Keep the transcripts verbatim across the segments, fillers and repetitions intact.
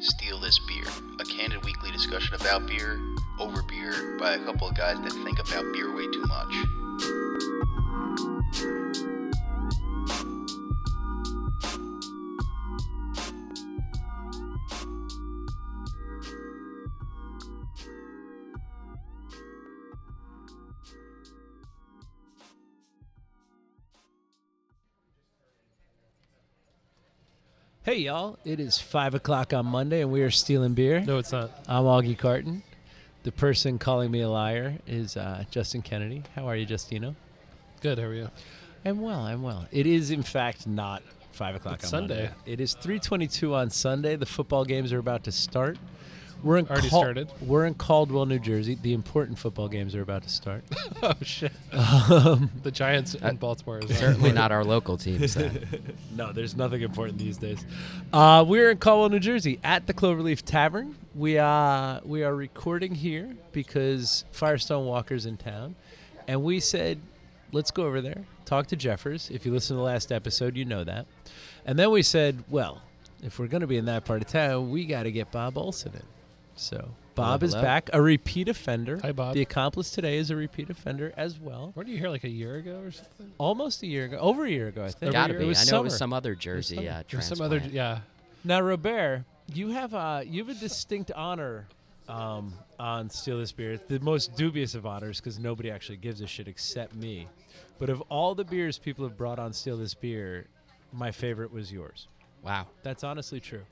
Steal This Beer, a candid weekly discussion about beer, over beer, by a couple of guys that think about beer way too much. Hey, y'all. It is five o'clock on Monday, and we are stealing beer. No, it's not. I'm Augie Carton. The person calling me a liar is uh, Justin Kennedy. How are you, Justino? Good, how are you? I'm well, I'm well. It is, in fact, not five o'clock It's on Sunday. Monday. It is three twenty-two on Sunday. The football games are about to start. We're in Already Cal- started. We're in Caldwell, New Jersey. The important football games are about to start. Oh, shit. um, The Giants Uh, in Baltimore is Certainly not our local teams. Then. No, there's nothing important these days. Uh, we're in Caldwell, New Jersey, at the Cloverleaf Tavern. We uh, we are recording here because Firestone Walker's in town, and we said, let's go over there, talk to Jeffers. If you listen to the last episode, you know that. And then we said, well, if we're going to be in that part of town, we got to get Bob Olson in. So Bob Hello, is hello. back, a repeat offender. Hi, Bob. The accomplice today is a repeat offender as well. Weren't you here like a year ago or something? Almost a year ago, over a year ago, I think. Every Gotta year? be. It was I know summer. it was some other Jersey summer. uh, There's some other, transplant. yeah. Now, Robert, you have uh, you have a distinct honor um, on Steal This Beer. The most dubious of honors because nobody actually gives a shit except me. But of all the beers people have brought on Steal This Beer, my favorite was yours. Wow. That's honestly true.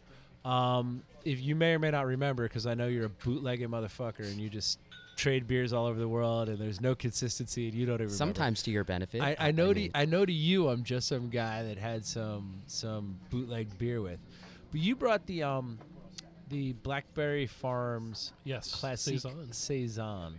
Um, if you may or may not remember, because I know you're a bootlegging motherfucker and you just trade beers all over the world and there's no consistency and you don't even remember. Sometimes to your benefit. I, I know to mean, I know to you I'm just some guy that had some some bootleg beer with, but you brought the um the Blackberry Farms Yes. Classic Saison. Saison,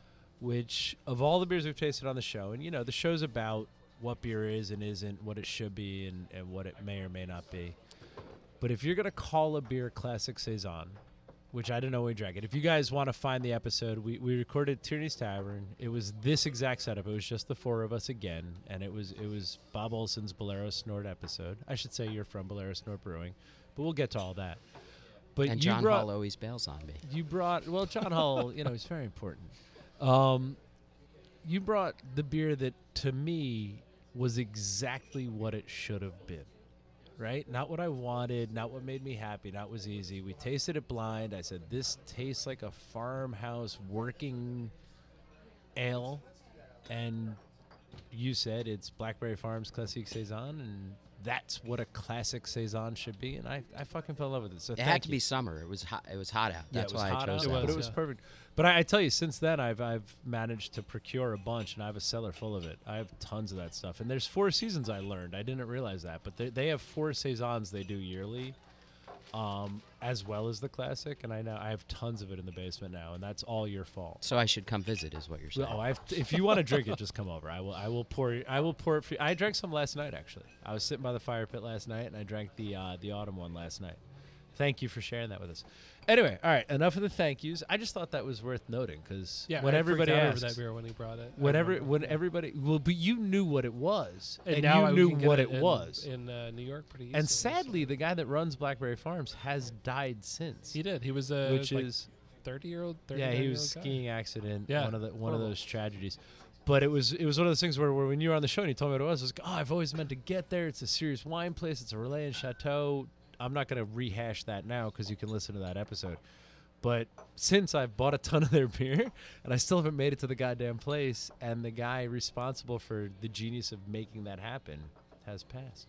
which of all the beers we've tasted on the show, and you know the show's about what beer is and isn't, what it should be, and, and what it may or may not be. But if you're gonna call a beer Classic Saison, which I didn't know we drank it. If you guys want to find the episode, we, we recorded Tierney's Tavern. It was this exact setup. It was just the four of us again, and it was it was Bob Olson's Bolero Snort episode. I should say you're from Bolero Snort Brewing, but we'll get to all that. But and you John brought, Hall always bails on me. You brought well, John Hull. You know, he's very important. Um, you brought the beer that to me was exactly what it should have been. Right? Not what I wanted, not what made me happy, not what was easy. We tasted it blind. I said, this tastes like a farmhouse working ale. And you said it's Blackberry Farms Classic Saison, and that's what a classic Saison should be. And I, I fucking fell in love with it. So It thank had to you. be summer. It was hot. It was hot out. Yeah, That's it was why hot I chose out, It that. but was, it was yeah. perfect. But I, I tell you, since then, I've I've managed to procure a bunch, and I have a cellar full of it. I have tons of that stuff. And there's four seasons I learned. I didn't realize that, but they, they have four saisons they do yearly, um, as well as the classic. And I know I have tons of it in the basement now, and that's all your fault. So I should come visit, is what you're saying. Oh, I've, if you want to drink it, just come over. I will. I will pour. I will pour it for you. I drank some last night. Actually, I was sitting by the fire pit last night, and I drank the uh, the autumn one last night. Thank you for sharing that with us. Anyway, all right, enough of the thank yous. I just thought that was worth noting because Yeah, when I everybody freaked out asks, over that beer when he brought it. I whenever remember. when everybody, well, but you knew what it was, and, and, now you I- we knew can get what it, in, was. in uh, New York pretty easily. And so- sadly, the guy that runs Blackberry Farms has died since. he did. He was a which like is thirty year old. yeah, he was skiing accident. Yeah, one of the one horrible. of those tragedies. But it was it was one of those things where, where when you were on the show and you told me what it was, I was like, oh, I've always meant to get there. It's a serious wine place. It's a Relais and Chateau. I'm not going to rehash that now because you can listen to that episode. But since I've bought a ton of their beer and I still haven't made it to the goddamn place, and the guy responsible for the genius of making that happen has passed.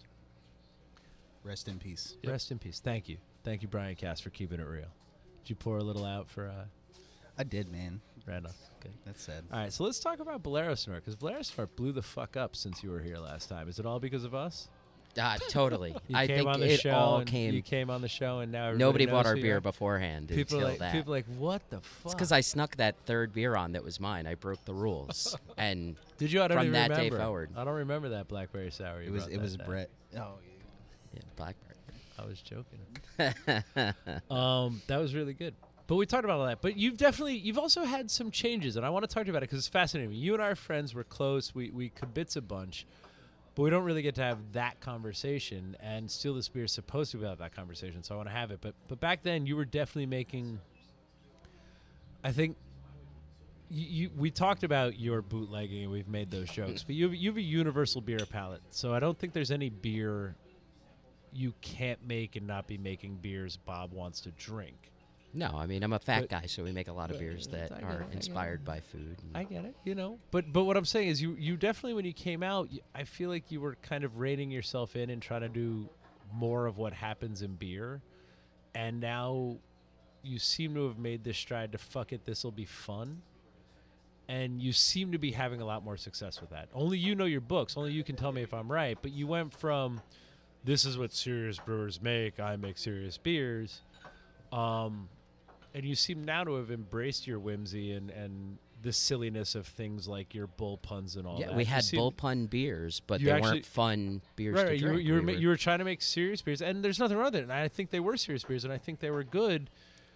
Rest in peace. Yep. Rest in peace. Thank you. Thank you, Brian Cass, for keeping it real. Did you pour a little out for uh, I did, man. Randolph? Good. That's sad. All right, so let's talk about Bolero Snort, because Bolero Snort blew the fuck up since you were here last time. Is it all because of us? Uh, totally. You I came think on the it show all and came. You came on the show, and now everybody Nobody bought knows our who you beer are. beforehand People until like that. people like what the fuck? It's because I snuck that third beer on that was mine. I broke the rules, and did you? I don't from even that day remember. forward. I don't remember that blackberry sour. You It was brought it that was day. Brett. Oh, yeah, Blackberry. I was joking. um, that was really good. But we talked about all that. But you've definitely, you've also had some changes, and I want to talk to you about it because it's fascinating. You and our friends were close. We we kibitz a bunch. but we don't really get to have that conversation. And Steal This Beer is supposed to be about that conversation, so I want to have it. But but back then, you were definitely making. I think. You, you we talked about your bootlegging, and we've made those jokes. But you have, you have a universal beer palate, so I don't think there's any beer you can't make and not be making beers Bob wants to drink. No, I mean, I'm a fat But- guy, so we make a lot of beers that I get it, I are get inspired it. by food. and- I get it, you know. But but what I'm saying is, you you definitely, when you came out, you, I feel like you were kind of reining yourself in and trying to do more of what happens in beer, and now you seem to have made this stride to fuck it, this will be fun. And you seem to be having a lot more success with that. Only you know your books. Only you can tell me if I'm right. But you went from, this is what serious brewers make. I make serious beers. Um, and you seem now to have embraced your whimsy and, and the silliness of things like your bull puns and all yeah, that. we You had seem- bull pun beers, but you they actually- weren't fun beers Right, to right. You were, drink. you, were, We ma- were- you were trying to make serious beers, and there's nothing wrong with it. And I think they were serious beers, and I think they were good.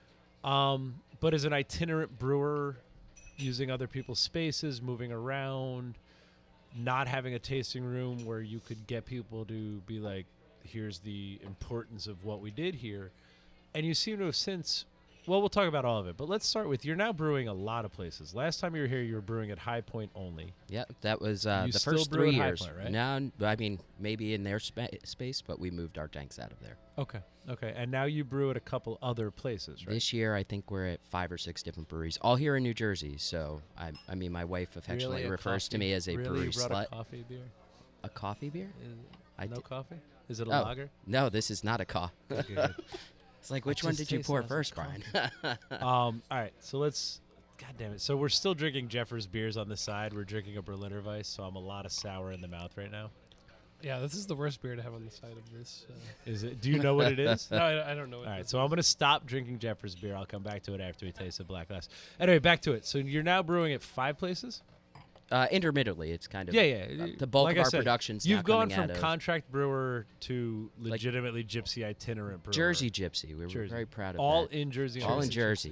Um, but as an itinerant brewer, using other people's spaces, moving around, not having a tasting room where you could get people to be like, here's the importance of what we did here. And you seem to have since, well, we'll talk about all of it, but let's start with, you're now brewing a lot of places. Last time you were here, you were brewing at High Point only. Yeah, that was uh, You the still first brew three at High years. Point, right? Now, n- I mean, maybe in their spa- space, but we moved our tanks out of there. Okay. Okay. And now you brew at a couple other places, right? This year, I think we're at five or six different breweries, all here in New Jersey. So, I, I mean, my wife affectionately Really? A refers to coffee- me as a really? brewery You brought slut. a coffee beer? A coffee beer? Is I no di- coffee? Is it a Oh. lager? No, this is not a coffee. Okay, good. It's like, I which one just did you tasted pour it, I was first, like, Brian? um, all right, so let's. God damn it! So we're still drinking Jeffers beers on the side. We're drinking a Berliner Weiss, so I'm a lot of sour in the mouth right now. Yeah, this is the worst beer to have on the side of this. Uh, Is it? Do you know what it is? no, I, I don't know. What All right, this so I'm gonna stop drinking Jeffers beer. I'll come back to it after we taste the Black Glass. Anyway, back to it. So you're now brewing at five places. uh, intermittently, it's kind of Yeah, yeah. uh, the bulk Like of I our said, production's You've now gone coming from out of contract brewer to legitimately gypsy itinerant brewer. Jersey Gypsy. We were Jersey. very proud of all that. in Jersey. and all in Jersey. Jersey,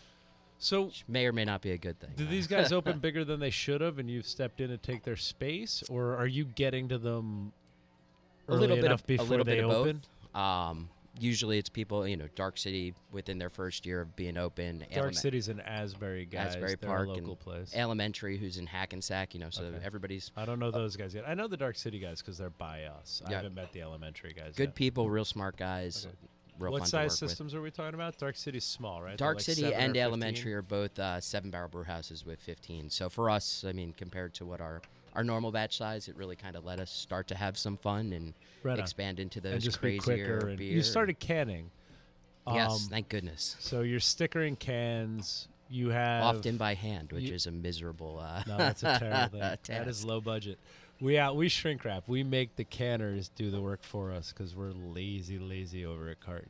So which may or may not be a good thing. do these guys open bigger than they should have, and you've stepped in to take their space, or are you getting to them a early little bit enough of before a little they bit of open? both. Um, usually, it's people, you know, Dark City within their first year of being open. Dark Element- City's in Asbury, guys. Asbury They're Park a local and place. Elementary, who's in Hackensack. You know, so Okay. everybody's I don't know those guys yet. I know the Dark City guys because they're by us. I Yeah. haven't met the elementary guys good yet. people, real smart guys. Okay. Real What fun size to work systems are we talking about? Dark City's small, right? with. They're Dark like City seven or and fifteen? Elementary are both uh, seven barrel brew houses with fifteen. So for us, I mean, compared to what our our normal batch size, it really kind of let us start to have some fun and Right on. expand into those and just be crazier quicker. And beer. you started canning. Yes, Um, thank goodness. So you're stickering cans. You have Often by hand, which you- is a miserable. Uh, No, that's a terrible thing. That task. is low budget. We out. We shrink wrap. We make the canners do the work for us because we're lazy, lazy over at Cart.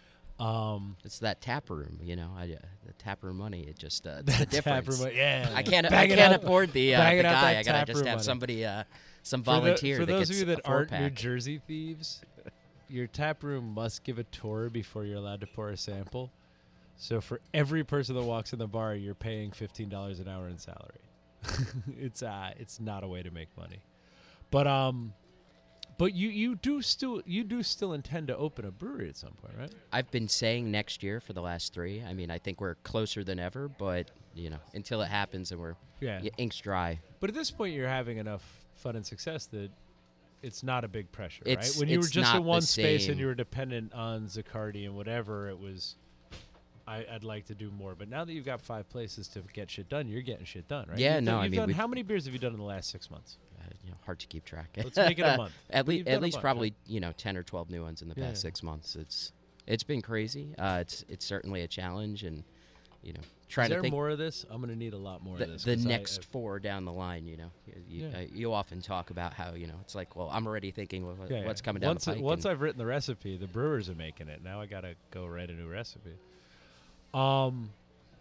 Um, It's that tap room, you know. I, uh, the tap room money. It just uh, it's the that tap difference. room, yeah. I can't. I Banging can't out- afford the, uh, the banging out guy. that I gotta tap just room have money. somebody, uh, some For the- volunteer. For, that those gets of you that a aren't New four-pack. Jersey thieves, your tap room must give a tour before you're allowed to pour a sample. So for every person that walks in the bar, you're paying fifteen dollars an hour in salary. it's uh, it's not a way to make money, but um, but you you do still you do still intend to open a brewery at some point, right? I've been saying next year for the last three. I mean, I think we're closer than ever, but you know, until it happens and we're Yeah. y- ink's dry. But at this point, you're having enough fun and success that it's not a big pressure, It's- right? When you were it's just not in the one space and same. you were dependent on Zaccardi and whatever, it was, I, I'd like to do more. But now that you've got five places to get shit done, you're getting shit done, right? Yeah, You've no, done, I you've mean, done, we've- how many beers have you done in the last six months? Uh, you know, hard to keep track. Let's make it a month. at But least, you've done at a least bunch, probably you know ten or twelve new ones in the Yeah, past yeah. six months. It's it's been crazy. Uh, it's it's certainly a challenge, and you know, Is trying there to think more of this? I'm going to need a lot more the, of this. the 'cause I- next I've- four down the line. You know, you, you, Yeah. uh, you often talk about how you know it's like, well, I'm already thinking well, what- yeah, what's yeah. coming down once the I- pike. once and- I've written the recipe, the brewers are making it. Now I got to go write a new recipe. Um.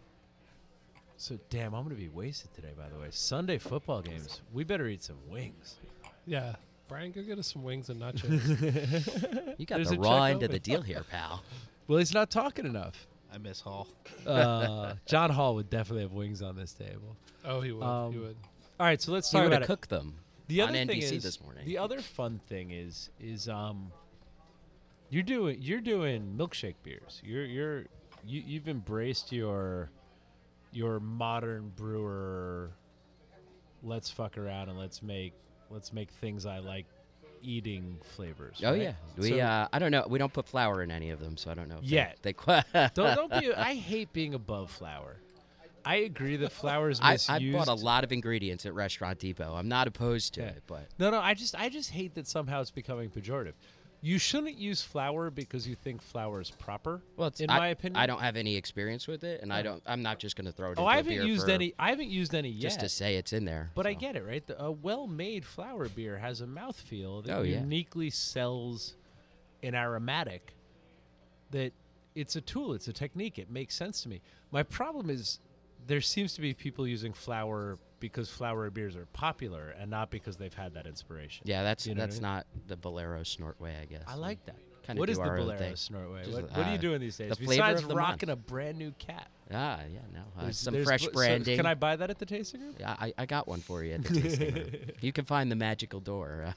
So damn, I'm gonna be wasted today. By the way, Sunday football games. We better eat some wings. Yeah. Brian, go get us some wings and nachos. you got There's the a raw check end of open. the deal here, pal. Well, he's not talking enough. I miss Hall. Uh, John Hall would definitely have wings on this table. oh, he would. he Um, would. All right, so let's He talk would about have it. cooked them. The on other N B C thing is, this morning. The other fun thing is is um you're doing you're doing milkshake beers. You're you're you, you've embraced your your modern brewer. Let's fuck around and let's make let's make things I like eating flavors. Oh right? yeah, we. So- uh, I don't know. We don't put flour in any of them, so I don't know. If Yet. they, they qu- don't don't be. I hate being above flour. I agree that flour is I, misused. I bought a lot of ingredients at Restaurant Depot. I'm not opposed to Yeah. it, but No, no. I just I just hate that somehow it's becoming pejorative. You shouldn't use flour because you think flour is proper. well, it's, in I, my opinion, I don't have any experience with it, and I Yeah. don't. I'm not just going to throw it. Oh, into I a haven't beer used for any. I haven't used any yet. just to say it's in there. But I so. get it, right? The, a well-made flour beer has a mouthfeel that Oh, yeah. uniquely sells an aromatic. That it's a tool, it's a technique. It makes sense to me. My problem is there seems to be people using flour because flour beers are popular and not because they've had that inspiration. Yeah, that's You know what I that's mean? not the Bolero snort way, I guess. I like that. Kinda What do is the our own Bolero thing. snort way? Just, What, what are you uh, doing these days the flavor besides of the month. rocking a brand new cat? Ah, yeah, no, uh, There's- some there's fresh bu- so branding. can I buy that at the tasting room? Yeah, I, I got one for you at the tasting room. You can find the magical door.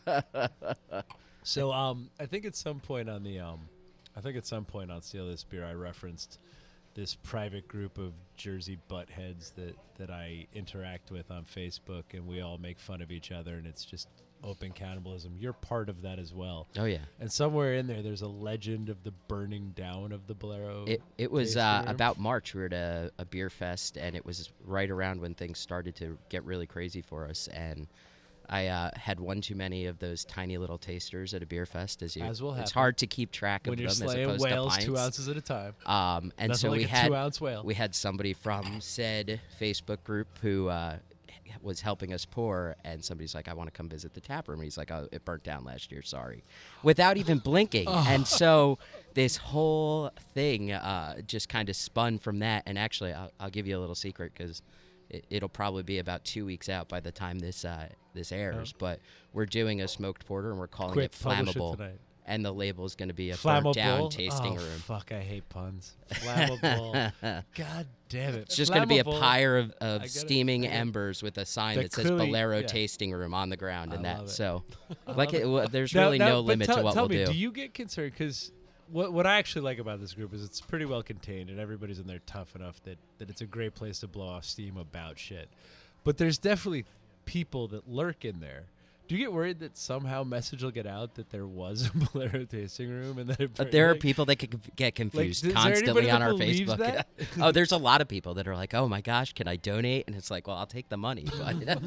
So um, I think at some point on the um, I think at some point on Steal This Beer, I referenced this private group of Jersey buttheads that that I interact with on Facebook, and we all make fun of each other, and it's just open cannibalism. You're part of that as well. Oh yeah. And somewhere in there, there's a legend of the burning down of the Bolero. It it was tasting uh, room. about March. We were at a, a beer fest, and it was right around when things started to get really crazy for us. And I uh, had one too many of those tiny little tasters at a beer fest. As you, As will it's happen. hard to keep track when of you're them as slaying opposed whales to two pints. ounces at a time. Um, and Nothing so like we a had two-ounce whale. we had somebody from said Facebook group who uh, was helping us pour, and somebody's like, "I want to come visit the tap room." And he's like, "Oh, it burnt down last year. Sorry," without even blinking. And so this whole thing uh, just kind of spun from that. And actually, I'll, I'll give you a little secret because it, it'll probably be about two weeks out by the time this uh, this airs. But we're doing a smoked porter, and we're calling Quick, it publish it flammable. tonight. And the label is going to be a Flammable burnt down tasting oh, room. Fuck, I hate puns. Flammable. God damn it. It's just going to be a Flammable. pyre of, I of get it, steaming I get it. embers with a sign That that, says clearly- Bolero yeah. Tasting Room on the ground, I and love that. it. So, I like, love it, well, there's Now- really now- no but limit tell, to what tell we'll me, do. do you get concerned? Because what what I actually like about this group is it's pretty well contained, and everybody's in there tough enough that, that it's a great place to blow off steam about shit. But there's definitely people that lurk in there. Do you get worried that somehow message will get out that there was a Bolero tasting room and that it But there are like- people that could conf- get confused is there constantly anybody on that our believes Facebook. that? Oh, there's a lot of people that are like, "Oh my gosh, can I donate?" And it's like, "Well, I'll take the money." But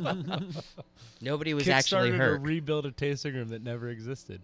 nobody was actually Kickstarted hurt. to rebuild a tasting room that never existed.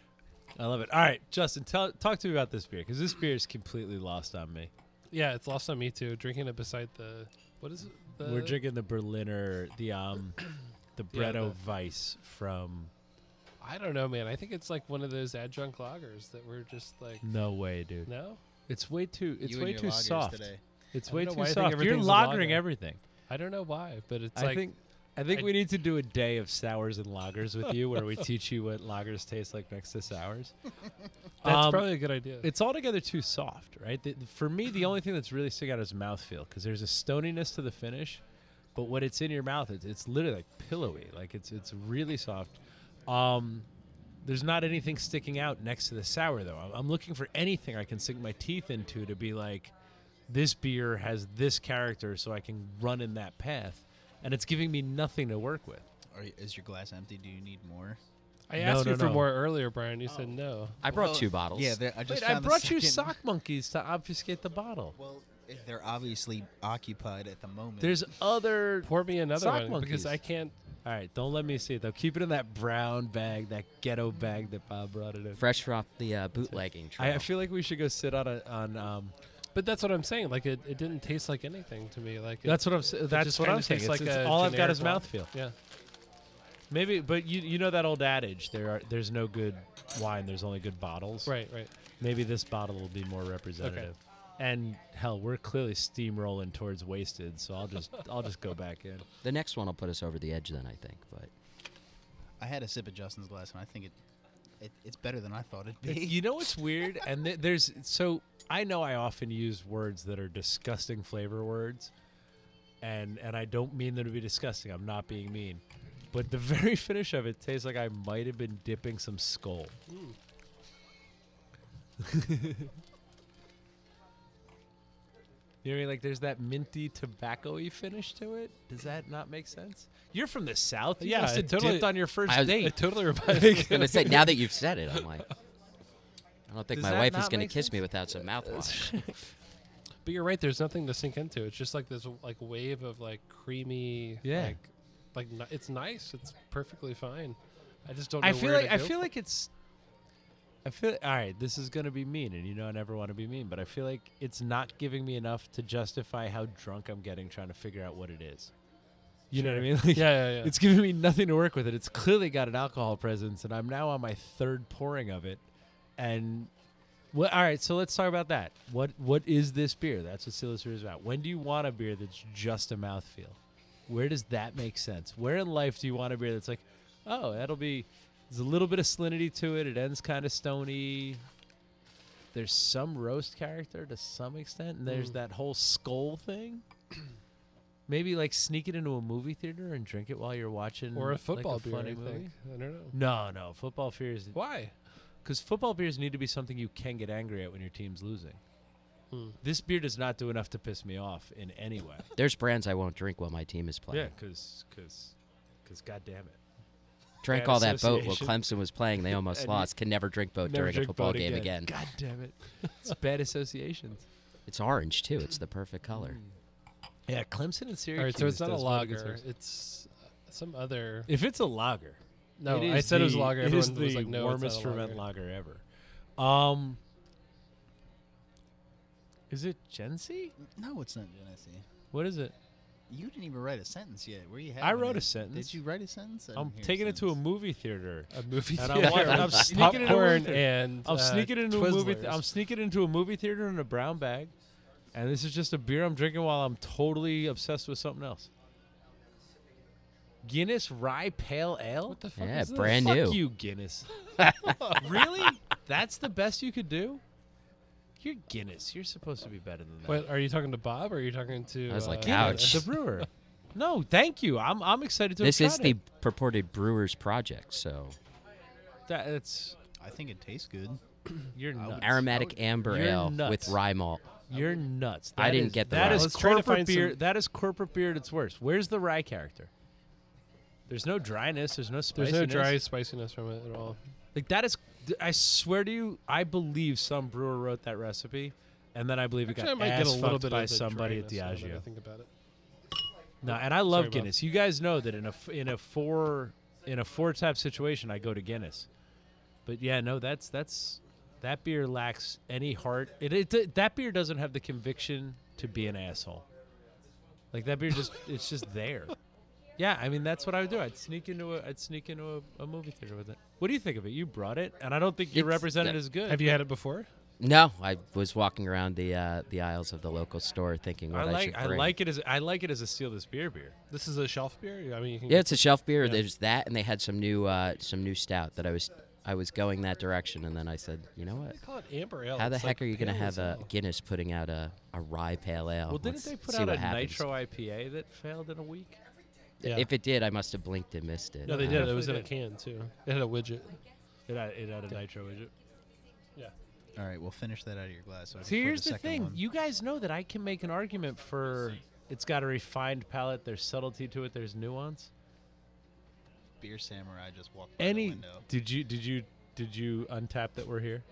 I love it. All right, Justin, tell, talk to me about this beer because this beer is completely lost on me. Yeah, it's lost on me too. Drinking it beside the what is it? The, We're drinking the Berliner, the um, the Yeah, Bretto the- Weiss from. I don't know, man. I think it's like one of those adjunct lagers that we're just like No way, dude. no. It's way too. It's You and way your too lagers soft. today. It's I way don't know too why I think soft. You're everything's a lagering lager. everything. I don't know why, but it's I like think. I think I- we need to do a day of sours and lagers with you, where we teach you what lagers taste like next to sours. that's Um, probably a good idea. It's altogether too soft, right? The, for me, the only thing that's really sticking out is mouthfeel because there's a stoniness to the finish, but when it's in your mouth, it's, it's literally like pillowy. Like it's it's really soft. Um, there's not anything sticking out next to the sour though. I'm, I'm looking for anything I can sink my teeth into to be like, this beer has this character, so I can run in that path, and it's giving me nothing to work with. Are, y- is your glass empty? Do you need more? I No, asked no, you for no. more earlier, Brian. You said no. I brought Well, two bottles. Yeah, there- I just Wait, I found the brought you second- sock monkeys to obfuscate the bottle. Well, if they're obviously occupied at the moment. There's other. Pour me another Sock one monkeys. because I can't. All right, don't let me see it though. Keep it in that brown bag, that ghetto bag that Bob brought it in. Fresh off the uh, bootlegging I, trail. I feel like we should go sit on a on. Um, But that's what I'm saying. Like it, it didn't taste like anything to me. Like it, that's what I'm. s- it That's just what kinda I'm saying. tastes It's, like it's a all I've got generic is lager. mouthfeel. Yeah. Maybe, but you you know that old adage: there are there's no good wine, there's only good bottles. Right. Right. Maybe this bottle will be more representative. And hell, we're clearly steamrolling towards wasted, so I'll just I'll just go back in. the next one will put us over the edge, then I think. But I had a sip of Justin's glass, and I think it, it it's better than I thought it'd be. You know what's weird? And th- there's so I know I often use words that are disgusting flavor words, and and I don't mean them to be disgusting. I'm not being mean, but the very finish of it tastes like I might have been dipping some Skull. You know what I mean? Like, there's that minty, tobacco-y finish to it. Does that not make sense? You're from the South. You Yeah, must have it totally- dipped on your first I was- date. It totally reminds I me. was gonna say, now that you've said it, I'm like, I don't think Does my that wife is not gonna make kiss sense? me without some mouthwash. But you're right. There's nothing to sink into. It's just like this like wave of like creamy. Yeah. Like, like ni- it's nice. It's perfectly fine. I just don't. I know feel where like to I go feel from- like it's. I feel all right. This is gonna be mean, and you know I never want to be mean, but I feel like it's not giving me enough to justify how drunk I'm getting trying to figure out what it is. You know what I mean? Like, Yeah, yeah, yeah. It's giving me nothing to work with it. It's clearly got an alcohol presence, and I'm now on my third pouring of it. And well, all right, so let's talk about that. What what is this beer? That's what Silasur is about. When do you want a beer that's just a mouthfeel? Where does that make sense? Where in life do you want a beer that's like, oh, that'll be there's a little bit of salinity to it. It ends kind of stony. There's some roast character to some extent, and there's Mm. that whole skull thing. Maybe like sneak it into a movie theater and drink it while you're watching, or a like, football a beer. funny I movie. think. I don't know. No, no, football beers. Why? Because football beers need to be something you can get angry at when your team's losing. Hmm. This beer does not do enough to piss me off in any way. There's brands I won't drink while my team is playing. Yeah, because, because, because, God damn it. Drank Bad all that boat while association. Clemson was playing. They almost And you- lost. Can never drink boat Never during a drink football boat game again. God damn it. It's bad associations. It's orange too. It's the perfect color. Yeah, Clemson and Syracuse. All right, so it's not a does really good lager. service. It's uh, some other. If it's a lager, No, it I is said it was the- lager. It is Everyone was the like, no, warmest it's not a ferment lager. lager ever. Um, is it Genesee? No, it's not Genesee. What is it? You didn't even write a sentence yet. Where you? I having wrote a it? sentence. Did you write a sentence? I I'm didn't hear taking it to a sentence. movie theater. A movie And theater. I'm wa- I'm with sneaking into a popcorn movie and I'm uh, sneaking into a movie. Th- Twizzlers. I'm sneaking into a movie theater in a brown bag, and this is just a beer I'm drinking while I'm totally obsessed with something else. Guinness Rye Pale Ale. What the fuck Yeah, is this? brand Fuck new. you, Guinness. Really? That's the best you could do? You're Guinness. You're supposed to be better than that. Wait, are you talking to Bob or are you talking to? I was like, uh, ouch. The brewer. No, thank you. I'm I'm excited to. have This is tried the it. purported brewer's project. So That, it's I think it tastes good. you're I would- nuts. aromatic amber You're ale nuts. with rye malt. You're nuts. I That didn't is- get the that rye. is Let's try to corporate find beer. some- That is corporate beer at its worst. Where's the rye character? There's no dryness. There's no There's spiciness. no dry spiciness from it at all. Like that is. I swear to you, I believe some brewer wrote that recipe, and then I believe it Actually, I got might ass get a little fucked bit by of the somebody at dryness now that I Diageo. think about it. No, and I love Sorry, Bob. Guinness. You guys know that in a f- in a four in a four tap situation, I go to Guinness. But yeah, no, that's that's that beer lacks any heart. It, it that beer doesn't have the conviction to be an asshole. Like that beer just it's just there. Yeah, I mean that's what I would do. I'd sneak into a I'd sneak into a, a movie theater with it. What do you think of it? You brought it, and I don't think you It's- represented yeah. as good. Have you had it before? No, I was walking around the uh, the aisles of the local store thinking what I I, like should I bring. like it as I like it as a steal this beer beer. This is a shelf beer. I mean, you can Yeah, it's a shelf beer. Yeah. There's that, and they had some new uh, some new stout that I was I was going that direction, and then I said, you know what? They call it amber ale. How the It's heck like are you gonna pale have as a hell. Guinness putting out a, a rye pale ale? Well, didn't Let's they put see out what a happens. nitro I P A that failed in a week? Yeah. If it did, I must have blinked and missed it. no, they Uh, did. It was in a Definitely can too. It had a widget. It had, it had a nitro widget. Yeah. All right, we'll finish that out of your glass. So I can See, pour here's the second thing. one. You guys know that I can make an argument for it's got a refined palate. There's subtlety to it. There's nuance. Beer Samurai just walked by Any? the window. Did you did you did you untap that we're here?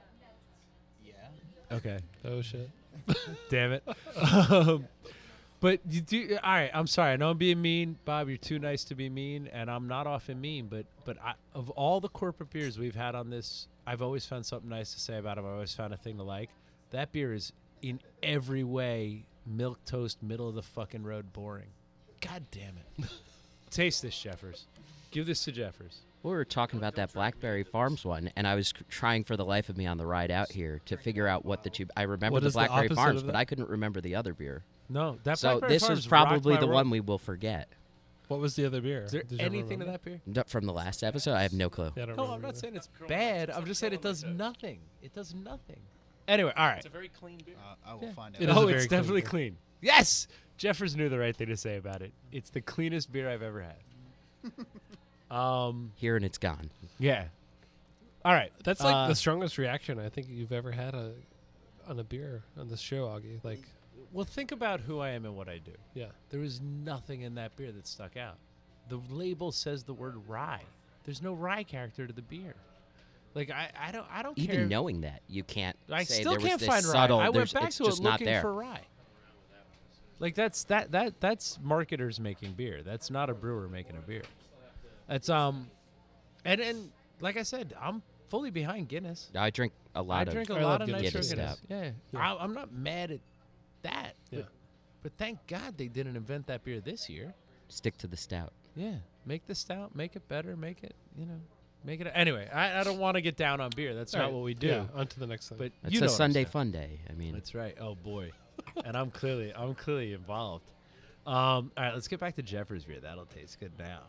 Yeah. Okay. Oh shit. Damn it. um, but you do. All right. I'm sorry. I know I'm being mean, Bob. You're too nice to be mean, and I'm not often mean. But but I, of all the corporate beers we've had on this, I've always found something nice to say about them. I always found a thing to like. That beer is in every way milk toast, middle of the fucking road, boring. God damn it. Taste this, Jeffers. Give this to Jeffers. We were talking about that Blackberry Farms one, and I was c- trying for the life of me on the ride out here to figure out what the two. I remember What the is the Blackberry opposite Farms, of but that? I couldn't remember the other beer. No, that So Blackberry this Farms is rocked probably my the world. one we will forget. What was the other beer? Is there Did you ever anything to remember? that beer? D- From the last episode, I have no clue. Yeah, I don't No, remember I'm not either. saying it's bad. I'm just saying it does nothing. It does nothing. Anyway, all right. It's a very clean beer. Uh, I will Yeah. find out. It is oh, a very it's clean definitely beer. clean. Yes, Jeffers knew the right thing to say about it. It's the cleanest beer I've ever had. Um, Here and it's gone. yeah. All right. That's like Uh, the strongest reaction I think you've ever had a, on a beer on this show, Augie. Like, Well, think about who I am and what I do. yeah. There was nothing in that beer that stuck out. The label says the word rye. There's no rye character to the beer. Like I, I don't, I don't Even care. knowing that, you can't I say still there was can't this find subtle. rye. I went there's- back it's to just it not looking there. for rye. Like that's that that that's marketers making beer. That's not a brewer making a beer. That's um, and and like I said, I'm fully behind Guinness. I drink a I lot of. drink a I lot love of Guinness nitro too. Guinness. Yeah, Yeah. I, I'm not mad at that. Yeah. But, but thank God they didn't invent that beer this year. Stick to the stout. Yeah, make the stout, make it better, make it, you know, make it. Anyway, I, I don't want to get down on beer. That's All not right, what we do. Yeah, on to the next thing. But It's you know a what I'm Sunday saying. fun day. I mean, That's right. Oh boy, and I'm clearly I'm clearly involved. Um, all right, let's get back to Jeffers beer. That'll taste good now.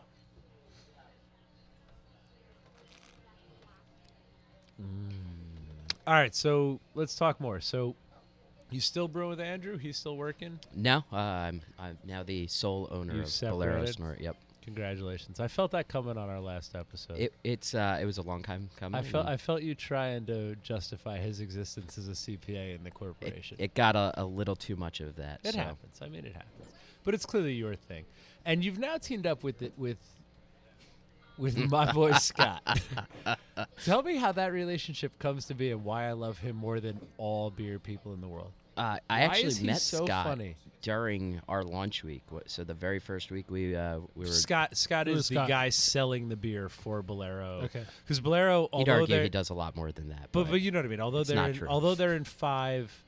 Mm. All right, so let's talk more. So, you still brewing with Andrew? He's still working. no, uh, I'm I'm now the sole owner You've of Bolero separated? Snort. Yep. Congratulations! I felt that coming on our last episode. It it's uh it was a long time coming. I felt and I felt you trying to justify his existence as a C P A in the it, corporation. it got a, a little too much of that. It so. happens. I mean, it happens. But it's clearly your thing, and you've now teamed up with it with with my boy Scott. Tell me how that relationship comes to be and why I love him more than all beer people in the world. Uh, I Why actually is he met so Scott funny? during our launch week. Wh- So the very first week we uh, we were. Scott Scott Who is is the Scott? guy selling the beer for Bolero. Okay. Because Bolero, He'd although argue they're he does a lot more than that. But but you know what I mean. Although It's they're not in, true. although they're in five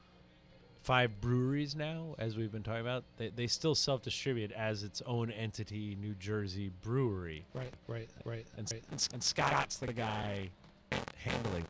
five breweries now, as we've been talking about, they they still self distribute as its own entity, New Jersey brewery. right, right, right. And, right. and, and Scott's the guy handling.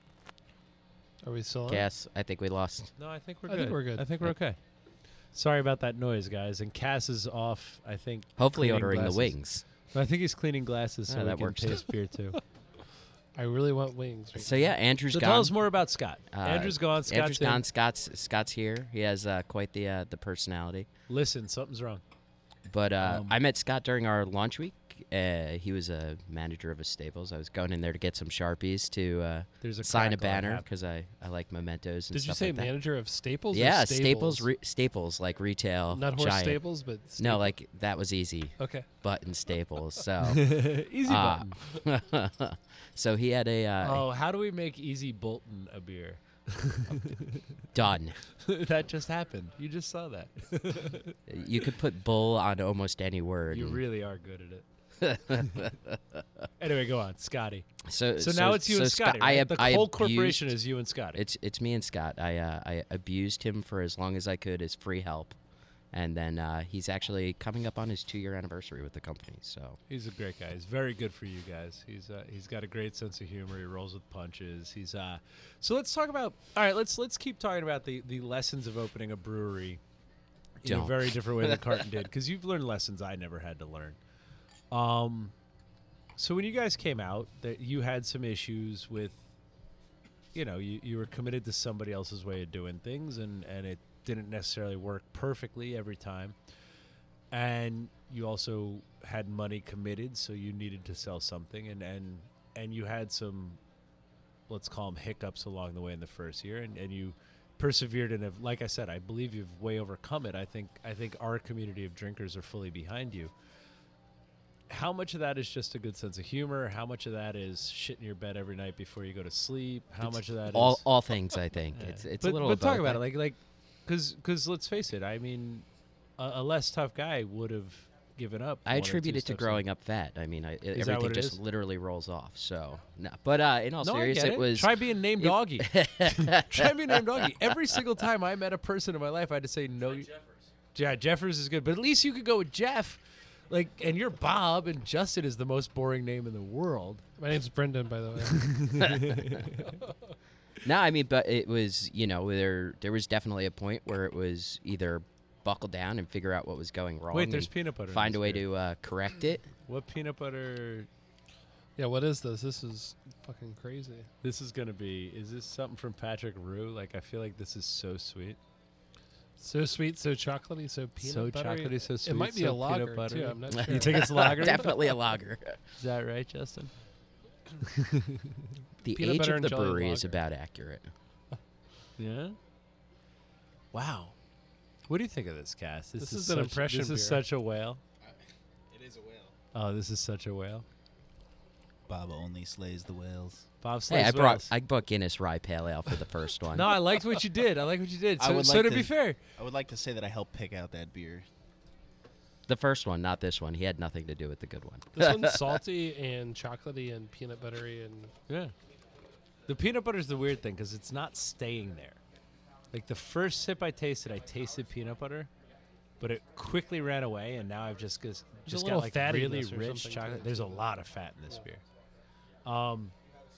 Are we still on? Cass, I think we lost. No, I think we're I good. think we're good. I think we're okay. Sorry about that noise, guys. And Cass is off. I think. Hopefully, cleaning ordering glasses. the wings. I think he's cleaning glasses so Ah, he that can works too. taste beer too. I really want wings. Right So yeah, Andrew's So gone. tell us more about Scott. Uh, Andrew's gone. Scott's Andrew's in. gone. Scott's Scott's here. He has uh, quite the uh, the personality. Listen, something's wrong. But uh, Um, I met Scott during our launch week. Uh, he was a manager of a Staples. I was going in there to get some Sharpies to uh, There's a sign a crackle on banner that. because I, I like mementos and Did you stuff say like that. manager of Staples? or Yeah, Staples, Staples, re- Staples like retail. not horse giant. Staples, but No, Staples. like that was easy. Okay. Button Staples. So, Easy uh, button. so he had a uh, Oh, how do we make Easy Bolton a beer? done. That just happened. You just saw that. You could put bull on almost any word. You and- really are good at it. Anyway, go on, Scotty. so, So, now it's you so and Scott- Scotty. I Right? ab- the I whole abused- corporation is you and Scotty. It's it's me and Scott. I uh, I abused him for as long as I could as free help, and then uh, he's actually coming up on his two year anniversary with the company. So He's a great guy. He's very good for you guys. He's uh, he's got a great sense of humor. He rolls with punches. He's uh. So let's talk about. All right, let's let's keep talking about the the lessons of opening a brewery in a Don't. very different way than Carton did, because you've learned lessons I never had to learn. Um, so when you guys came out, that you had some issues with, you know, you, you were committed to somebody else's way of doing things, and and it didn't necessarily work perfectly every time. And you also had money committed, so you needed to sell something, and and and you had some, let's call them hiccups along the way in the first year, and, and you persevered and have, like I said, I believe you've way overcome it. I think I think our community of drinkers are fully behind you. How much of that is just a good sense of humor? How much of that is shit in your bed every night before you go to sleep? How much of that all is all things I think Yeah. it's it's but, a little. But of talk both. about it, like like, because because let's face it. I mean, a, a less tough guy would have given up. I one or attribute two it to steps in. growing up fat. I mean, I, that everything what it just is? literally rolls off. So no, but uh, in all No, I seriousness, get it it. was Try being named it- Doggy. Try being named Doggy. Every single time I met a person in my life, I had to say no. Yeah, Jeffers is good, but at least you could go with Jeff. Like, and you're Bob, and Justin is the most boring name in the world. My name's Brendan, by the way. No, I mean, but it was, you know, there there was definitely a point where it was either buckle down and figure out what was going wrong. Wait, there's and peanut butter. in find this a way beer. to uh, correct it. What peanut butter? Yeah, what is this? This is fucking crazy. This is gonna be. Is this something from Patrick Rue? Like, I feel like this is so sweet. So sweet, so chocolatey, so peanut so buttery. chocolatey, so sweet. It might be so a lager peanut butter. too. I'm not sure. You think it's lager? Definitely a lager. Is that right, Justin? The Peanut age butter of and the jelly brewery is lager. about accurate. Yeah. Wow. What do you think of this, Cass? This is is an such, impression This is beer. such a whale. It is a whale. Oh, this is such a whale. Bob only slays the whales. Bob Hey, Slays I brought whales. I bought Guinness Rye Pale Ale for the first one. No, I liked what you did. I like what you did. I So, would so like to to- be fair, I would like to say that I helped pick out that beer. The first one, not this one. He had nothing to do with the good one. This one's salty and chocolatey and peanut buttery and yeah. The peanut butter is the weird thing because it's not staying there. Like the first sip I tasted, I tasted peanut butter, but it quickly ran away, and now I've just just, a just got little like really fattiness or rich something to chocolate. it, There's a too. lot of fat in this beer. Um,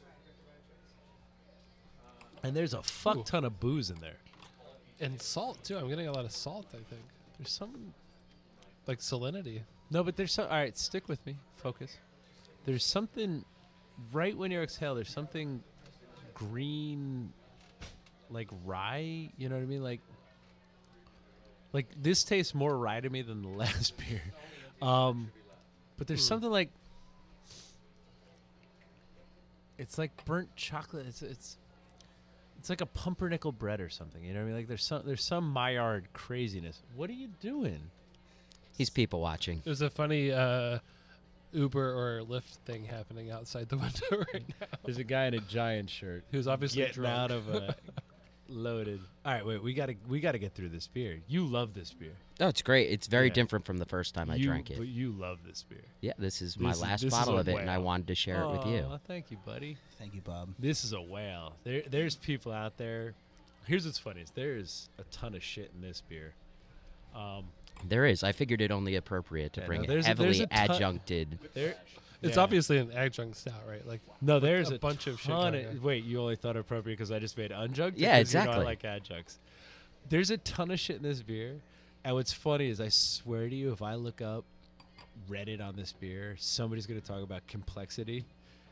and there's a fuck Ooh. ton of booze in there. and salt too. I'm getting a lot of salt. I think There's some like salinity. no, but there's some. All right, stick with me. Focus. There's something right when you exhale. There's something green, like rye. You know what I mean? Like, like this tastes more rye to me than the last beer. Um, but there's Hmm. something like it's like burnt chocolate. It's it's it's like a pumpernickel bread or something. You know what I mean? Like there's some there's some Maillard craziness. What are you doing? He's people watching. There's a funny uh, Uber or Lyft thing happening outside the window right now. There's a guy in a giant shirt Who's obviously getting drunk. out of a loaded. All right, wait. We gotta we gotta get through this beer. You love this beer. Oh, it's great. It's very Yeah. different from the first time I you, drank it. But you love this beer. Yeah, this is my This is- last this is bottle a of it, and I whale. wanted to share it with you. Aw, thank you, buddy. Thank you, Bob. This is a whale. There, there's people out there. Here's what's funny: is there's a ton of shit in this beer. Um, There is. I figured it only appropriate to Yeah, bring no, a there's a- heavily there's a ton- adjuncted. there, It's yeah. obviously an adjunct stout, right? Like No, there's a a, bunch of shit ton going on. Wait, you only thought appropriate because I just made unjunked? Yeah, Because You know exactly. I like adjuncts. There's a ton of shit in this beer, and what's funny is I swear to you, if I look up Reddit on this beer, somebody's gonna talk about complexity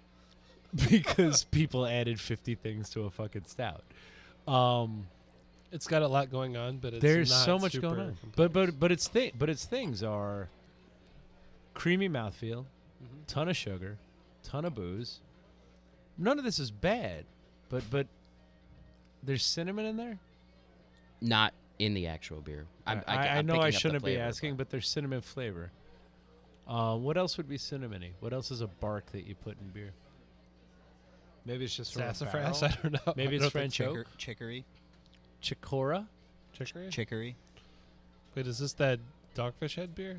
because people added fifty things to a fucking stout. Um, it's got a lot going on, but it's there's not so much super going on, complex. but but but its thi- but its things are creamy mouthfeel, Mhm. ton of sugar, ton of booze. None of this is bad, but but there's cinnamon in there. Not in the actual beer. I'm, I, I, I I'm know picking I up the shouldn't be flavor, asking, but but there's cinnamon flavor. Uh, what else would be cinnamony? What else is a bark that you put in beer? Maybe it's just from a Sassafras. barrel? I don't know. Maybe I it's don't think French so. oak. Chicker- chicory. Chicora? Chicory? Chicory. Wait, is this that Dogfish Head beer?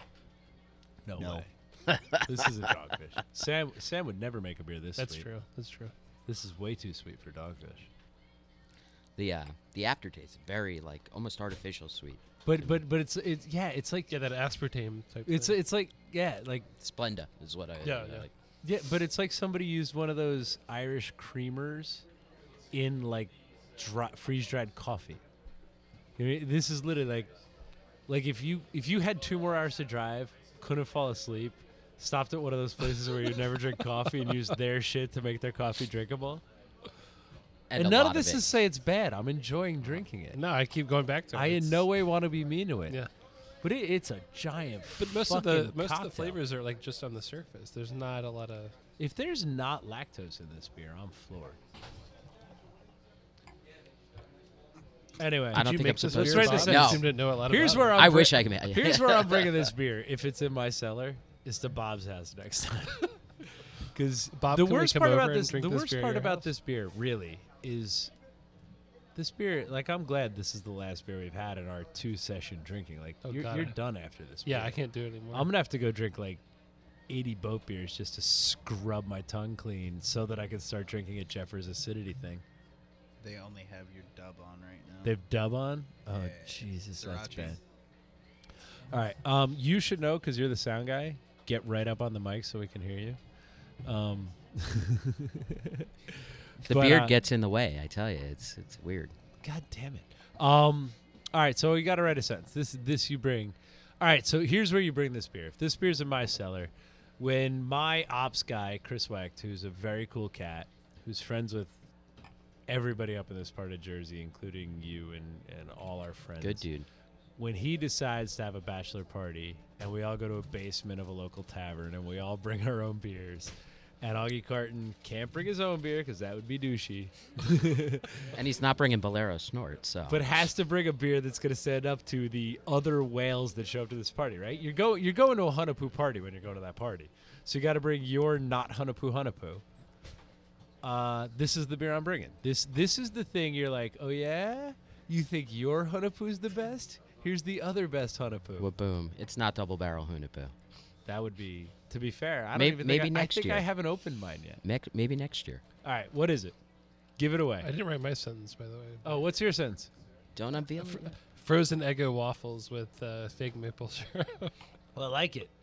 No, No. way. This is a dogfish. Sam Sam would never make a beer this That's sweet. true. That's true. This is way too sweet for dogfish. the uh, the aftertaste very like almost artificial sweet. But but but it's it's yeah, it's like Yeah, that aspartame type. it's thing. it's like yeah, like Splenda is what I Yeah, I yeah. like. yeah, but it's like somebody used one of those Irish creamers in like dry, freeze-dried coffee. You know, this is literally like like if you if you had two more hours to drive, couldn't fall asleep, stopped at one of those places where you never drink coffee and used their shit to make their coffee drinkable. And, a none lot of this it. is say it's bad. I'm enjoying drinking it. No, I keep going back to it. I in It's- no way want to be mean to it. Yeah, But it, it's a giant. but most of the fucking most of cocktail. the flavors are like just on the surface. There's not a lot of. If there's not lactose in this beer, I'm floored. Anyway, I don't did you think make I'm this supposed beer, Let's write Bob? this No. in. You seem to know a lot Here's about where it. I'm I bring- wish I could. ma- Here's where I'm bringing this beer. If it's in my cellar, it's to Bob's house next time. Because Bob, the can we worst come part over about and this, drink the this worst beer at part your about house? this beer really is this beer. Like, I'm glad this is the last beer we've had in our two session drinking. Like, Oh, you're, God, you're I- done after this. Yeah, beer. I can't do it anymore. I'm gonna have to go drink like eighty boat beers just to scrub my tongue clean so that I can start drinking a Jeffers acidity thing. They only have your dub on right now. They've dub on. Oh Yeah, Jesus, that's Sriracha. bad. All right, um, you should know because you're the sound guy. Get right up on the mic so we can hear you. Um, The but, beard uh, gets in the way. I tell you, it's it's weird. God damn it. Um, all right, so you got to write a sentence. This this you bring. All right, so here's where you bring this beer. If this beer's in my cellar, when my ops guy Chris Wecht, who's a very cool cat, who's friends with everybody up in this part of Jersey, including you and, and all our friends. Good dude. When he decides to have a bachelor party and we all go to a basement of a local tavern and we all bring our own beers, and Augie Carton can't bring his own beer because that would be douchey, And he's not bringing Bolero Snort, so. but has to bring a beer that's going to stand up to the other whales that show up to this party, right? You're, go, you're going to a Hunnapoo party when you're going to that party. So you got to bring your not Hunnapoo Hunnapoo. Uh, this is the beer I'm bringing. This this is the thing you're like, oh, yeah? You think your Hunnapoo's the best? Here's the other best Hunnapoo. Well, boom. It's not double barrel Hunapu. That would be, to be fair. I don't Maybe- even maybe think I, next I think year. I haven't opened mine yet. Mec- maybe next year. All right, what is it? Give it away. I didn't write my sentence, by the way. Oh, what's your sense? Don't unveil it. yet. Frozen Eggo waffles with uh, fig maple syrup. Well, I like it.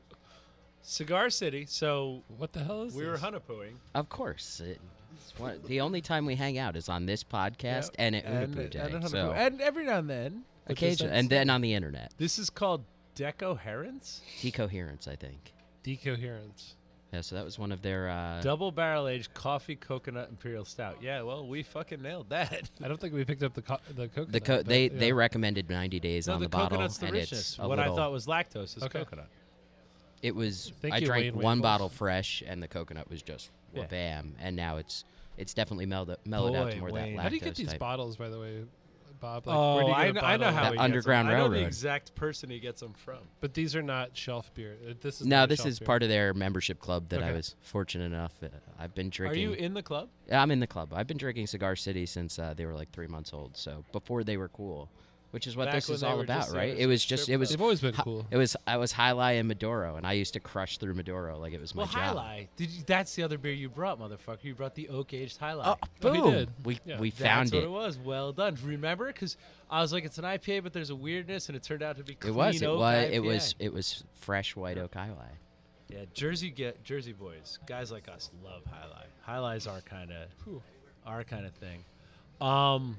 Cigar City. So What the hell is we were this? Hunnapooing. Of course. It, it's one, the only time we hang out is on this podcast Yep. and at And, Unapu Day. and, a so Hunnapoo. And every now and then. but this- occasionally. And then on the internet. This is called Decoherence? Decoherence, I think. Decoherence. Yeah, so that was one of their. Uh, Double barrel aged coffee coconut imperial stout. Yeah, well, we fucking nailed that. I don't think we picked up the co- the coconut. the co- but they yeah. they recommended ninety days No, on the the, bottle, coconut's the and richness. it's a What little, I thought was lactose is Okay. coconut. it was. Thank I you, drank Wayne one Wayne bottle Wolf. fresh, and the coconut was just Yeah. bam, and now it's it's definitely mellowed, mellowed out to Boy, more Wayne. that lactose How do you get these type. bottles, by the way, Bob? Like, Oh, where do you get I, a kn- I know bottle? how That he gets 'em. Underground I know the Railroad. exact person he gets them from. But these are not shelf beer. Uh, This is No, not this shelf is beer. part of their membership club that I Okay. was fortunate enough. Uh, I've been Are drinking. you in the club? Yeah, I'm in the club. I've been drinking Cigar City since uh, they were like three months old. So before they were cool, which is what Back this when is they all were about, just, uh, right? a It was just strip it was They've always been hi- cool. It was I was High Lie and Maduro, and I used to crush through Maduro like it was my well, job. High Lie. Did you, that's the other beer you brought, motherfucker. You brought the oak aged High Lie. Oh, Oh, he boom! did. We Yeah. we That's found what it. it was. Well done. Remember? Because I was like, it's an I P A, but there's a weirdness, and it turned out to be clean It was. It oak was. I P A. It was. It was fresh white oak High Lie. Yeah, Jersey get Jersey boys, guys like us love High Lie. High Lie's our kind of Whew. our kind of thing. Um.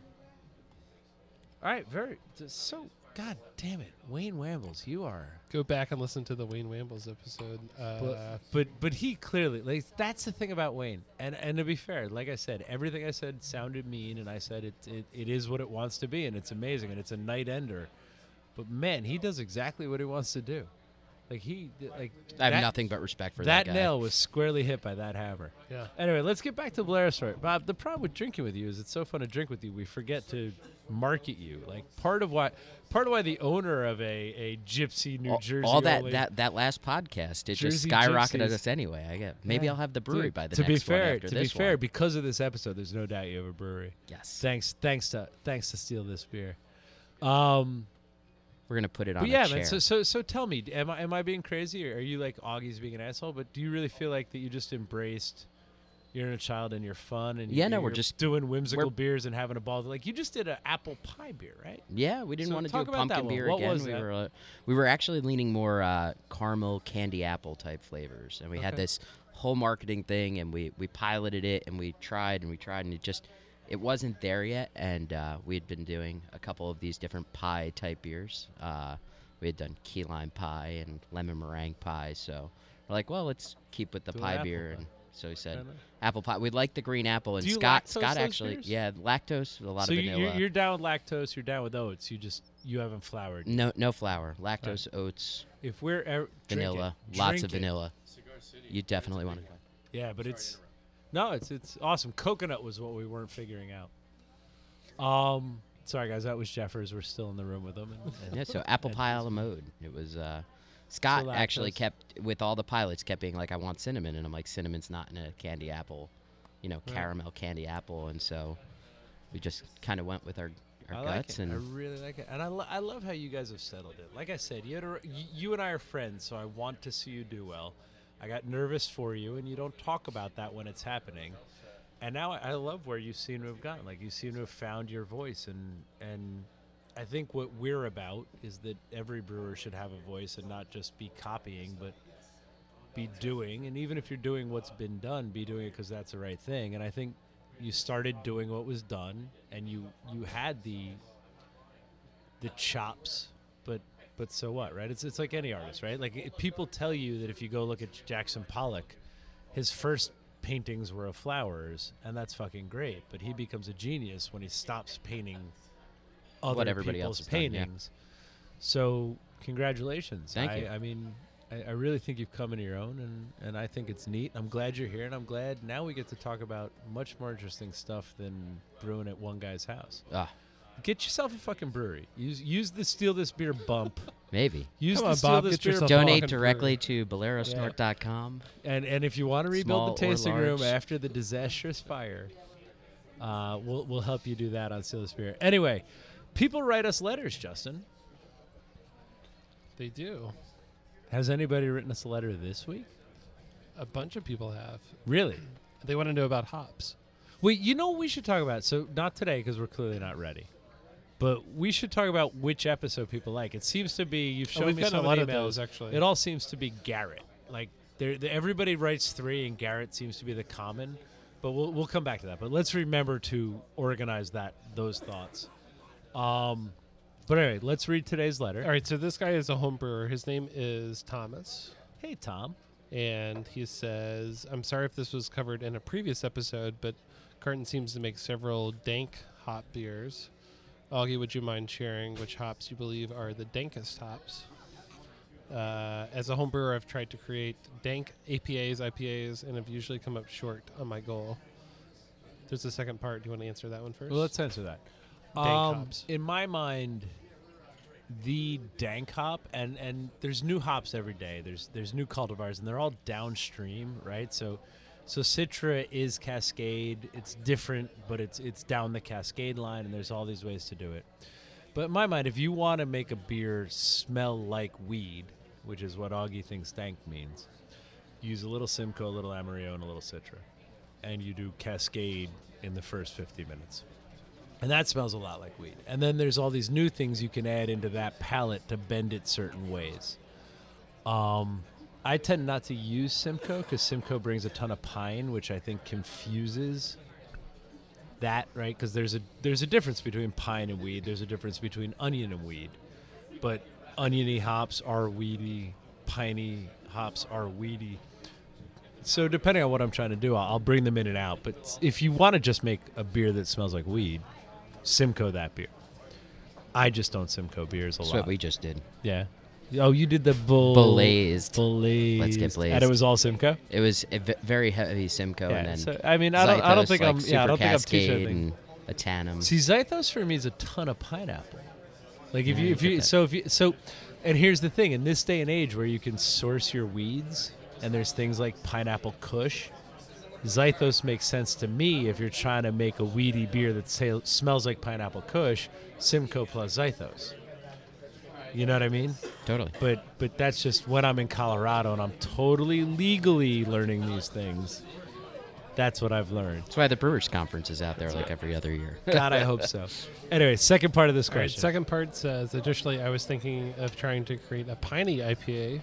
All right, very so. God damn it, Wayne Wambles, you are. Go back and listen to the Wayne Wambles episode. Uh, But, but but he clearly like that's the thing about Wayne. And and to be fair, like I said, everything I said sounded mean, and I said it it, it is what it wants to be, and it's amazing, and it's a night ender. But man, he does exactly what he wants to do. Like he like I have that, nothing but respect for that that, guy. nail was squarely hit by that hammer. yeah. Anyway, let's get back to Blair story. Bob, the problem with drinking with you is it's so fun to drink with you. We forget to market you. Like part of why part of why the owner of a, a gypsy New all, Jersey all that, only- that that last podcast, it Jersey just skyrocketed Gypsies. us anyway. I get maybe Yeah. I'll have the brewery to, by the to next be fair, one after to this be fair, one. because of this episode, there's no doubt you have a brewery. Yes, Thanks, thanks to thanks to steal this beer. Um, we're gonna put it on but a yeah, chair. man. So so so tell me, am I am I being crazy, or are you like Augie's being an asshole? But do you really feel like that you just embraced your inner child and you're fun and Yeah, you're, no, we're you're just- doing whimsical we're- beers and having a ball? Like you just did an apple pie beer, right? Yeah, we didn't So want to do talk a about that pumpkin one. beer What again. was we that? were uh, we were actually leaning more uh, caramel candy apple type flavors, and we had Okay. this whole marketing thing, and we we piloted it, and we tried and we tried, and it just it wasn't there yet. And uh, we had been doing a couple of these different pie type beers. Uh, we had done key lime pie and lemon meringue pie, so we're like, well, let's keep with the Do an pie apple beer, pie. and so we said Fair enough. apple pie. We like the green apple, and Do you Scott lactose Scott those actually beers? yeah lactose a lot so of you, vanilla. you're, you're down with lactose. You're down with oats. You just you haven't floured. no no flour, lactose, oats. If we're er, Vanilla, drink it, lots drink of it. vanilla. You definitely want to. Yeah, but it's no, it's it's awesome. Coconut was what we weren't figuring out. Um, sorry guys, that was Jeffers. We're still in the room with him. And, and Yeah, so apple pie a la mode. It was uh, Scott So actually lactose. kept with all the pilots kept being like, I want cinnamon, and I'm like, cinnamon's not in a candy apple, you know, Right. caramel candy apple, and so we just kind of went with our our I like guts it. and I really like it, and I, lo- I love how you guys have settled it. Like I said, you, had a, y- you and I are friends, so I want to see you do well. I got nervous for you, and you don't talk about that when it's happening. And now I, I love where you seem to have gotten. Like you seem to have found your voice, and and I think what we're about is that every brewer should have a voice and not just be copying, but be doing. And even if you're doing what's been done, be doing it because that's the right thing. And I think you started doing what was done, and you you had the the chops, but but so what, right? It's it's like any artist, right? Like it, people tell you that if you go look at Jackson Pollock, his first paintings were of flowers, and that's fucking great. But he becomes a genius when he stops painting other What everybody people's else has done, yeah. paintings. So congratulations. Thank I, you. I mean, I, I really think you've come into your own, and, and I think it's neat. I'm glad you're here, and I'm glad now we get to talk about much more interesting stuff than brewing at one guy's house. Ah, Get yourself a fucking brewery. Use use the Steal This Beer bump. maybe. Use Come the on, Steal Bob, This get Beer yourself bump. a Donate fucking directly to bolero snort dot com. And and if you want to rebuild Small the or tasting room large. after the disastrous fire, uh, we'll we'll help you do that on Steal This Beer. Anyway, people write us letters, Justin. They do. Has anybody written us a letter this week? A bunch of people have. Really? They want to know about hops. Wait, you know what we should talk about? So not today because we're clearly not ready. But we should talk about which episode people like. It seems to be you've shown Oh, we've me gotten some a lot of of the emails. those, actually. It all seems to be Garrett. Like there, the, everybody writes three, and Garrett seems to be the common. But we'll we'll come back to that. But let's remember to organize that those thoughts. Um, but anyway, let's read today's letter. All right, so this guy is a home brewer. His name is Thomas. Hey Tom. And he says, I'm sorry if this was covered in a previous episode, but Carton seems to make several dank hop beers. Augie, would you mind sharing which hops you believe are the dankest hops? Uh, as a home brewer, I've tried to create dank A P As, I P As, and have usually come up short on my goal. There's a second part. Do you want to answer that one first? Well, let's answer that. Dank Um, hops. in my mind, the dank hop, and, and there's new hops every day. There's there's new cultivars, and they're all downstream, right? So, so Citra is Cascade. It's different, but it's it's down the Cascade line, and there's all these ways to do it. But in my mind, if you want to make a beer smell like weed, which is what Augie thinks dank means, use a little Simcoe, a little Amarillo, and a little Citra, and you do Cascade in the first fifty minutes. And that smells a lot like weed. And then there's all these new things you can add into that palette to bend it certain ways. Um, I tend not to use Simcoe because Simcoe brings a ton of pine, which I think confuses that, right? Because there's a there's a difference between pine and weed. There's a difference between onion and weed. But oniony hops are weedy. Piney hops are weedy. So depending on what I'm trying to do, I'll, I'll bring them in and out. But if you want to just make a beer that smells like weed, Simcoe that beer. I just don't Simcoe beers a That's lot. what we just did. Yeah. Oh, you did the bull Blazed. Blazed. Let's get blazed. And it was all Simcoe. It was a v- very heavy Simcoe, Yeah. and then So I mean, I don't. I don't Zythos, think like I'm. Yeah, I Super don't think I'm too Cascade sure. and a Tannum. See, Zythos for me is a ton of pineapple. Like if Yeah, you I if get you that. so if you so, and here's the thing: in this day and age where you can source your weeds, and there's things like pineapple Kush, Zythos makes sense to me if you're trying to make a weedy beer that say, smells like pineapple Kush, Simcoe plus Zythos. You know what I mean? Totally. But but that's just when I'm in Colorado and I'm totally legally learning these things. That's what I've learned. That's why the Brewers Conference is out there like every other year. God, I hope so. Anyway, second part of this All right, question. second part says, additionally, I was thinking of trying to create a piney I P A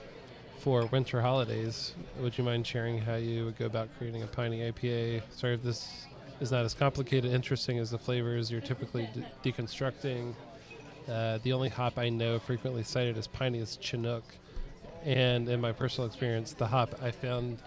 for winter holidays. Would you mind sharing how you would go about creating a piney I P A? Sorry if this is not as complicated, interesting as the flavors you're typically de- deconstructing. Uh, the only hop I know frequently cited as piney is Chinook. And in my personal experience, the hop I found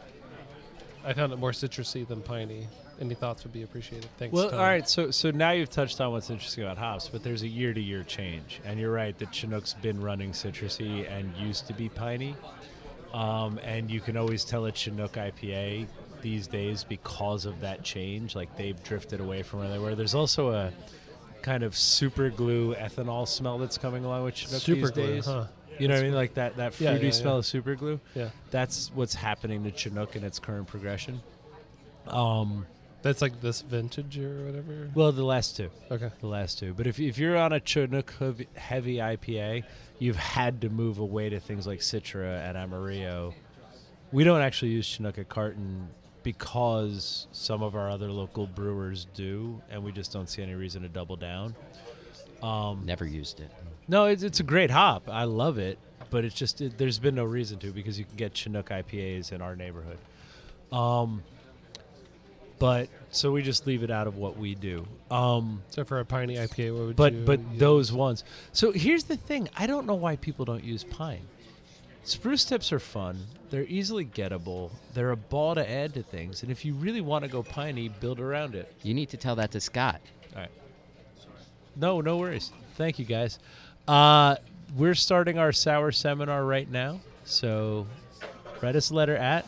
I found it more citrusy than piney. Any thoughts would be appreciated. Thanks, Well, Tom. all right. So, so now you've touched on what's interesting about hops, but there's a year-to-year change, and you're right that Chinook's been running citrusy and used to be piney, um, and you can always tell a Chinook I P A these days because of that change. Like they've drifted away from where they were. There's also a kind of super glue ethanol smell that's coming along with Chinook Super these glue, days. huh? You know what I mean? Like that that Yeah, fruity yeah, smell yeah. of super glue. Yeah. That's what's happening to Chinook in its current progression. Um, That's like this vintage or whatever. well, the last two. Okay. The last two. But if, if you're on a Chinook heavy, heavy I P A, you've had to move away to things like Citra and Amarillo. We don't actually use Chinook at Carton because some of our other local brewers do, and we just don't see any reason to double down. Um, Never used it. no, it's, it's a great hop. I love it, but it's just it, there's been no reason to because you can get Chinook I P As in our neighborhood. Um, but so we just leave it out of what we do. Um, So for a piney I P A, what would but you but use? those ones. So here's the thing: I don't know why people don't use pine. Spruce tips are fun. They're easily gettable. They're a ball to add to things. And if you really want to go piney, build around it. You need to tell that to Scott. All right. No, no worries. Thank you, guys. Uh, we're starting our sour seminar right now. So write us a letter at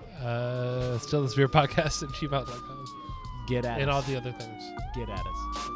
Uh, still this beer podcast at gmail dot com. get at And us. all the other things. Get at us.